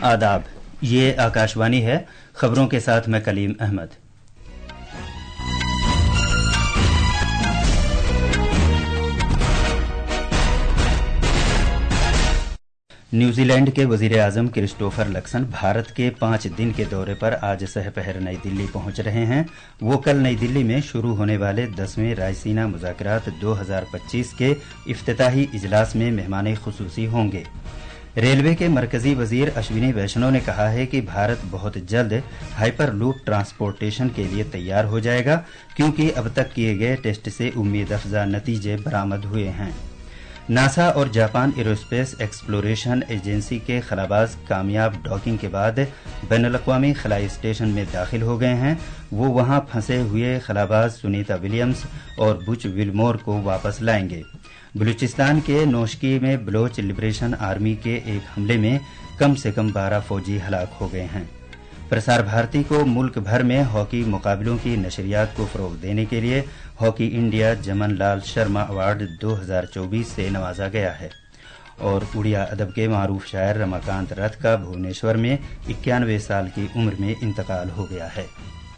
आदाब, ये आकाशवाणी है। खबरों के साथ मैं कलीम अहमद। न्यूजीलैंड के वजीर आजम क्रिस्टोफर लक्सन भारत के 5 दिन के दौरे पर आज सहपहर नई दिल्ली पहुंच रहे हैं। वो कल नई दिल्ली में शुरू होने वाले 10वें रायसीना मुज़ाकरात 2025 के इफ्तिताही इजलास में मेहमान खुसूसी होंगे। रेलवे के मरकजी वजीर अश्विनी वैष्णव ने कहा है कि भारत बहुत जल्द हाइपर लूप ट्रांसपोर्टेशन के लिए तैयार हो जाएगा, क्योंकि अब तक किए गए टेस्ट से उम्मीद अफजा नतीजे बरामद हुए हैं। नासा और जापान एरोस्पेस एक्सप्लोरेशन एजेंसी के खलाबाज कामयाब डॉकिंग के बाद बैनुल-अक़वामी खलाई स्टेशन में दाखिल हो गए हैं। वो वहां फंसे हुए खलाबाज सुनीता विलियम्स और बुच विलमोर को वापस लाएंगे। बलूचिस्तान के नौशकी में बलोच लिबरेशन आर्मी के एक हमले में कम से कम 12 फौजी हलाक हो गए हैं। प्रसार भारती को मुल्क भर में हॉकी मुकाबलों की नशरियात को फरोग देने के लिए हॉकी इंडिया जमन लाल शर्मा अवार्ड 2024 से नवाजा गया है। और उड़िया अदब के मारूफ शायर रमाकांत रथ का भुवनेश्वर में 91 साल की उम्र में इंतकाल हो गया है।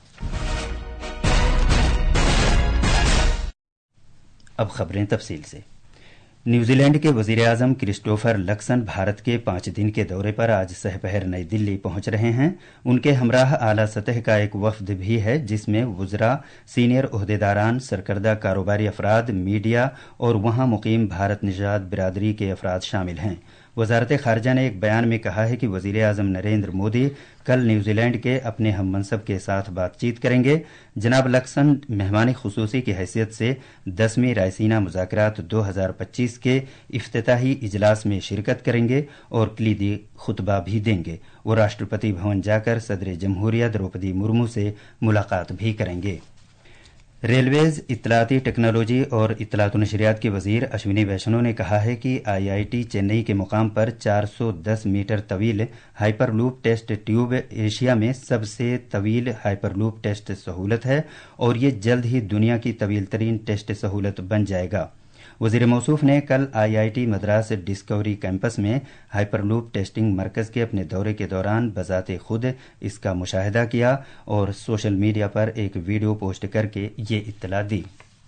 अब खबरें तफसील से। न्यूजीलैंड के वजीर आजम क्रिस्टोफर लक्सन भारत के 5 दिन के दौरे पर आज सहपहर नई दिल्ली पहुंच रहे हैं। उनके हमराह आला सतह का एक वफद भी है, जिसमें वुज़रा, सीनियर ओहदेदारान, सरकर्दा कारोबारी अफराद, मीडिया और वहां मुकीम भारत निजात बिरादरी के अफराद शामिल हैं। वजारत खारजा ने एक बयान में कहा है कि वजीर आजम नरेंद्र मोदी कल न्यूजीलैंड के अपने हम मनसब के साथ बातचीत करेंगे। जनाब लक्सन मेहमान खुसूसी की हैसियत से 10वीं रायसीना मुज़ाकरात 2025 के इफ्तिताही इजलास में शिरकत करेंगे और कलीदी खुतबा भी देंगे। वो राष्ट्रपति भवन जाकर सदर जमहूरिया द्रौपदी मुर्मू से मुलाकात भी करेंगे। रेलवेज, इत्तलाती टेक्नोलॉजी और इत्तलात व नशरियात के वजीर अश्विनी वैष्णव ने कहा है कि आईआईटी चेन्नई के मुकाम पर 410 मीटर तवील हाइपरलूप टेस्ट ट्यूब एशिया में सबसे तवील हाइपरलूप टेस्ट सहूलत है और ये जल्द ही दुनिया की तवील तरीन टेस्ट सहूलत बन जाएगा। वजीर मौसूफ ने कल आईआईटी मद्रास डिस्कवरी कैंपस में हाइपरलूप टेस्टिंग मरकज के अपने दौरे के दौरान बजाते खुद इसका मुशाहिदा किया और सोशल मीडिया पर एक वीडियो पोस्ट करके ये इत्तला दी।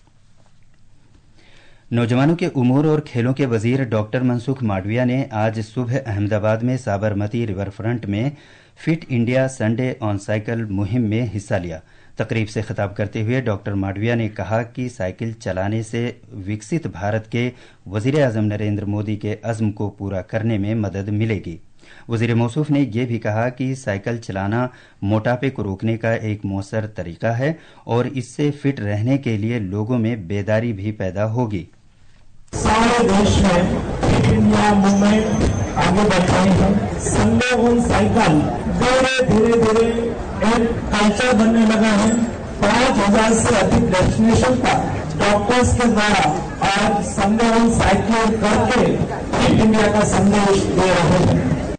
नौजवानों के उमूर और खेलों के वजीर डॉक्टर मनसुख मांडविया ने आज सुबह अहमदाबाद में साबरमती रिवर फ्रंट में Fit India Sunday on cycle मुहिम में हिस्सा लिया। तकरीब से खिताब करते हुए डॉक्टर मांडविया ने कहा कि साइकिल चलाने से विकसित भारत के वजीर आजम नरेंद्र मोदी के अज़्म को पूरा करने में मदद मिलेगी। वजीर मौसूफ ने यह भी कहा कि साइकिल चलाना मोटापे को रोकने का एक मौसर तरीका है और इससे फिट रहने के लिए लोगों में बेदारी भी पैदा होगी। सारे देश में फिट इंडिया मूवमेंट आगे बढ़ रही है। संडे ऑन साइकिल धीरे एक कल्चर बनने लगा है। 5000 से अधिक डेस्टिनेशन पर डॉक्टर्स के द्वारा आज संडे ऑन साइकिल करके फिट इंडिया का संदेश दे रहे हैं।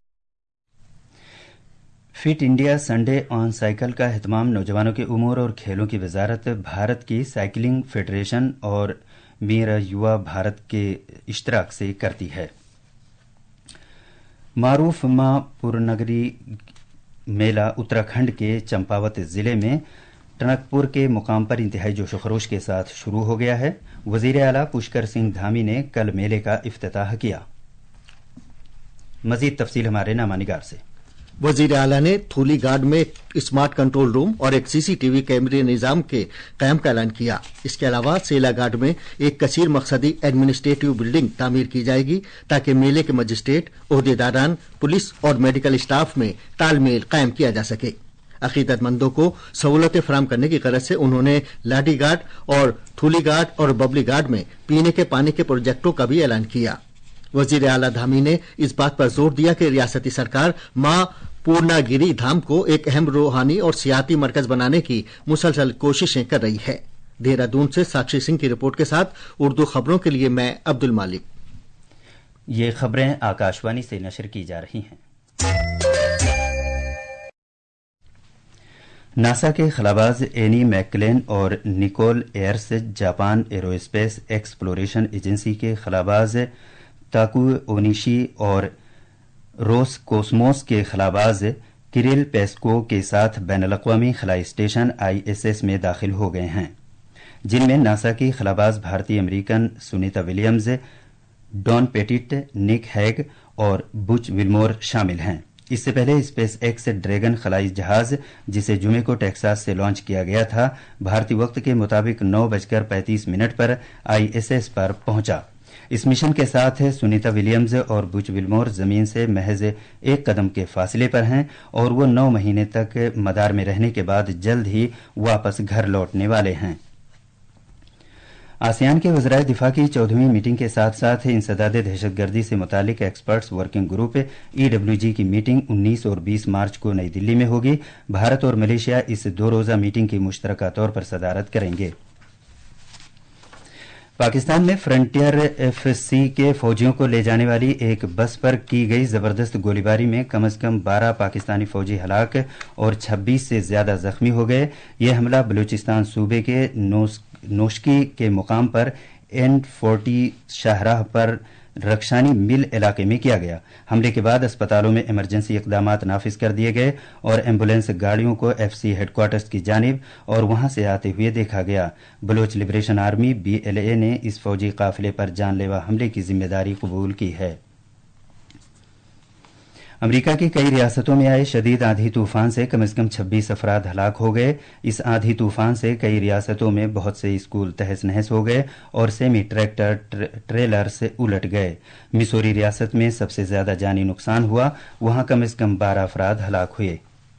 Fit India Sunday on cycle का एहतमाम नौजवानों के उमूर और खेलों की वजारत, भारत की साइकिलिंग फेडरेशन और मेरा युवा भारत के इश्तराक से करती है। मारूफ मां पुरनगरी मेला उत्तराखंड के चंपावत जिले में टनकपुर के मुकाम पर इंतहाई जोश खरोश के साथ शुरू हो गया है। वजीर आला पुष्कर सिंह धामी ने कल मेले का इफ्तिताह किया। मजीद तफसील हमारे नामानिगार से। वजीर आला ने थूली गार्ड में स्मार्ट कंट्रोल रूम और एक सीसीटीवी कैमरे निजाम के कायम का ऐलान किया। इसके अलावा सेला गार्ड में एक कसीर मकसदी एडमिनिस्ट्रेटिव बिल्डिंग तामीर की जाएगी ताकि मेले के मजिस्ट्रेट, ओहदेदारान, पुलिस और मेडिकल स्टाफ में तालमेल कायम किया जा सके। अकीदतमंदों को सहूलतें फराम करने की गरज से उन्होंने लाठी गार्ड और थूली गार्ड और बबली गार्ड में पीने के पानी के प्रोजेक्टों का भी ऐलान किया। वजीर आला धामी ने इस बात पर जोर दिया कि रियासती सरकार मां पूर्णागिरी धाम को एक अहम रूहानी और सियाती मरकज बनाने की मुसलसल कोशिशें कर रही है। देहरादून से साक्षी सिंह की रिपोर्ट के साथ उर्दू खबरों के लिए मैं अब्दुल मालिक। ये खबरें आकाशवाणी से नशर की जा रही हैं। नासा के खलाबाज एनी मैकलेन और Nicole Ayers Japan Aerospace Exploration Agency के खलाबाज ताकू ओनिशी और روس کوسموس کے خلاباز کریل پیسکو کے ساتھ بین الاقوامی خلائی اسٹیشن ISS میں داخل ہو گئے ہیں، جن میں ناسا کی خلاباز بھارتی American Sunita Williams, Don Pettit, Nick Hague اور بچ ولمور شامل ہیں۔ اس سے پہلے اسپیس ایکس ڈریگن خلائی جہاز، جسے جمعے کو ٹیکساس سے لانچ کیا گیا تھا، بھارتی وقت کے مطابق 9:35 پر ISS پر پہنچا۔ اس مشن کے ساتھ سنیتا ولیمز اور بچ ولمور زمین سے محض 1 قدم کے فاصلے پر ہیں اور وہ 9 مہینے تک مدار میں رہنے کے بعد جلد ہی واپس گھر لوٹنے والے ہیں۔ آسیان کے وزرائے دفاع کی 14ویں میٹنگ کے ساتھ ساتھ انسداد دہشت گردی سے متعلق ایکسپرٹس ورکنگ گروپ EWG کی میٹنگ 19 اور 20 مارچ کو نئی دلی میں ہوگی۔ بھارت اور ملیشیا اس 2 روزہ میٹنگ کی مشترکہ طور پر صدارت کریں گے۔ پاکستان میں فرنٹیئر FC کے فوجیوں کو لے جانے والی ایک بس پر کی گئی زبردست گولی باری میں کم از کم 12 پاکستانی فوجی ہلاک اور 26 سے زیادہ زخمی ہو گئے۔ یہ حملہ بلوچستان صوبے کے نوشکی کے مقام پر N40 شاہراہ پر رکشانی مل علاقے میں کیا گیا۔ حملے کے بعد اسپتالوں میں ایمرجنسی اقدامات نافذ کر دیے گئے اور ایمبولینس گاڑیوں کو FC ہیڈ کوارٹرز کی جانب اور وہاں سے آتے ہوئے دیکھا گیا۔ بلوچ لبریشن آرمی BLA نے اس فوجی قافلے پر جان لیوا حملے کی ذمہ داری قبول کی ہے۔ امریکہ کی کئی ریاستوں میں آئے شدید آندھی طوفان سے کم از کم 26 افراد ہلاک ہو گئے۔ اس آندھی طوفان سے کئی ریاستوں میں بہت سے اسکول تہس نہس ہو گئے اور سیمی ٹریکٹر ٹریلر سے الٹ گئے۔ مسوری ریاست میں سب سے زیادہ جانی نقصان ہوا، وہاں کم از کم 12 افراد ہلاک ہوئے۔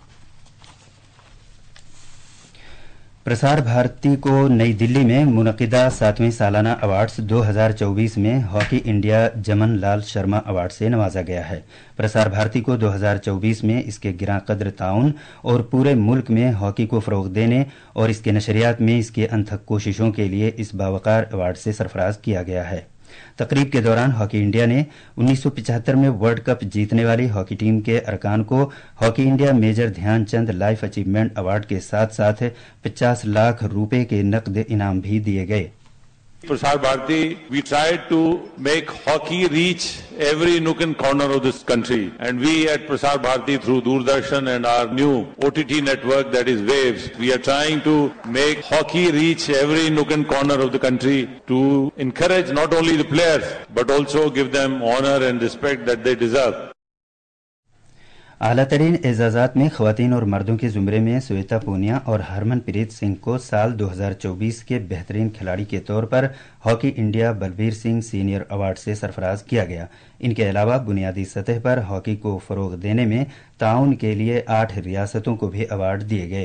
پرسار بھارتی کو نئی دلی میں منعقدہ 7ویں سالانہ ایوارڈز 2024 میں ہاکی انڈیا جمن لال شرما ایوارڈ سے نوازا گیا ہے۔ پرسار بھارتی کو 2024 میں اس کے گراں قدر تعاون اور پورے ملک میں ہاکی کو فروغ دینے اور اس کے نشریات میں اس کے انتھک کوششوں کے لیے اس باوقار ایوارڈ سے سرفراز کیا گیا ہے۔ تقریب کے دوران ہاکی انڈیا نے 1975 میں ورلڈ کپ جیتنے والی ہاکی ٹیم کے ارکان کو ہاکی انڈیا میجر دھیان چند لائف اچیومنٹ ایوارڈ کے ساتھ ساتھ 50 لاکھ روپے کے نقد انعام بھی دیے گئے۔ Prasar Bharati, we tried to make hockey reach every nook and corner of this country, and we at Prasar Bharati through Doordarshan and our new OTT network that is Waves, we are trying to make hockey reach every nook and corner of the country to encourage not only the players but also give them honor and respect that they deserve. اعلیٰ ترین اعزازات میں خواتین اور مردوں کے زمرے میں سویتا پونیا اور ہرمن پریت سنگھ کو سال 2024 کے بہترین کھلاڑی کے طور پر hockey India Balbir Singh senior award سے سرفراز کیا گیا۔ ان کے علاوہ بنیادی سطح پر ہاکی کو فروغ دینے میں تعاون کے لیے 8 ریاستوں کو بھی ایوارڈ دیے گئے۔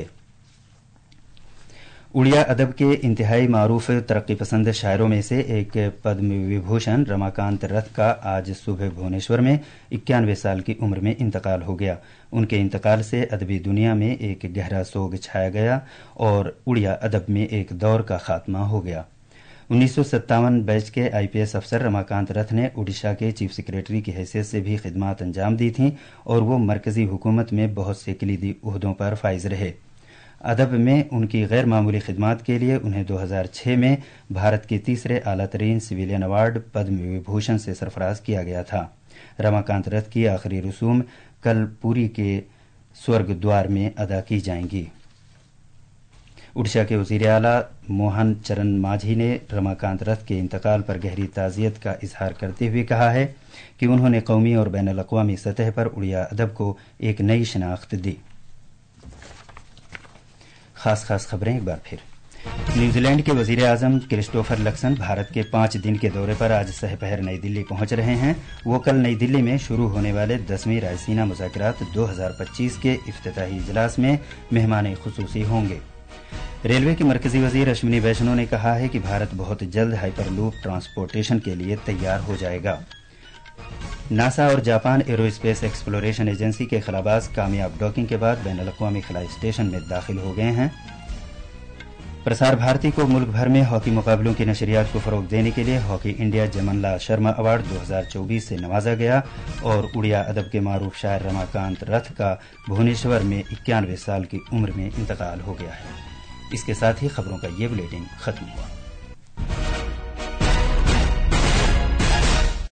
اڑیا ادب کے انتہائی معروف ترقی پسند شاعروں میں سے ایک پدم وبھوشن رماکانت رتھ کا آج صبح بھونیشور میں 91 سال کی عمر میں انتقال ہو گیا۔ ان کے انتقال سے ادبی دنیا میں ایک گہرا سوگ چھایا گیا اور اڑیا ادب میں ایک دور کا خاتمہ ہو گیا۔ 1957 بیچ کے IPS افسر رماکانت رتھ نے اڈیشہ کے چیف سیکریٹری کی حیثیت سے بھی خدمات انجام دی تھیں اور وہ مرکزی حکومت میں بہت سے کلیدی عہدوں پر فائز رہے۔ ادب میں ان کی غیر معمولی خدمات کے لیے انہیں 2006 میں بھارت کے تیسرے اعلیٰ ترین سویلین ایوارڈ پدم وبھوشن سے سرفراز کیا گیا تھا۔ رماکانت رتھ کی آخری رسوم کل پوری کے سورگ دوار میں ادا کی جائیں گی۔ اڈیشہ کے وزیر اعلیٰ موہن چرن ماجھی نے رماکانت رتھ کے انتقال پر گہری تعزیت کا اظہار کرتے ہوئے کہا ہے کہ انہوں نے قومی اور بین الاقوامی سطح پر اڑیا ادب کو ایک نئی شناخت دی۔ خاص خبریں ایک بار پھر۔ نیوزی لینڈ کے وزیر اعظم کرسٹوفر لکسن بھارت کے 5 دن کے دورے پر آج سہ پہر نئی دلی پہنچ رہے ہیں۔ وہ کل نئی دلی میں شروع ہونے والے 10ویں رائسینا مذاکرات 2025 کے افتتاحی اجلاس میں مہمان خصوصی ہوں گے۔ ریلوے کے مرکزی وزیر اشونی ویشنو نے کہا ہے کہ بھارت بہت جلد ہائپر لوپ ٹرانسپورٹیشن کے لیے تیار ہو جائے گا۔ ناسا اور Japan aerospace exploration agency کے خلاباز کامیاب ڈاکنگ کے بعد بین الاقوامی خلائی اسٹیشن میں داخل ہو گئے ہیں۔ پرسار بھارتی کو ملک بھر میں ہاکی مقابلوں کی نشریات کو فروغ دینے کے لیے ہاکی انڈیا جمن لال شرما ایوارڈ 2024 سے نوازا گیا اور اڑیا ادب کے معروف شاعر رماکانت رتھ کا بھونیشور میں 91 سال کی عمر میں انتقال ہو گیا ہے۔ اس کے ساتھ ہی خبروں کا یہ بلیٹن ختم ہوا۔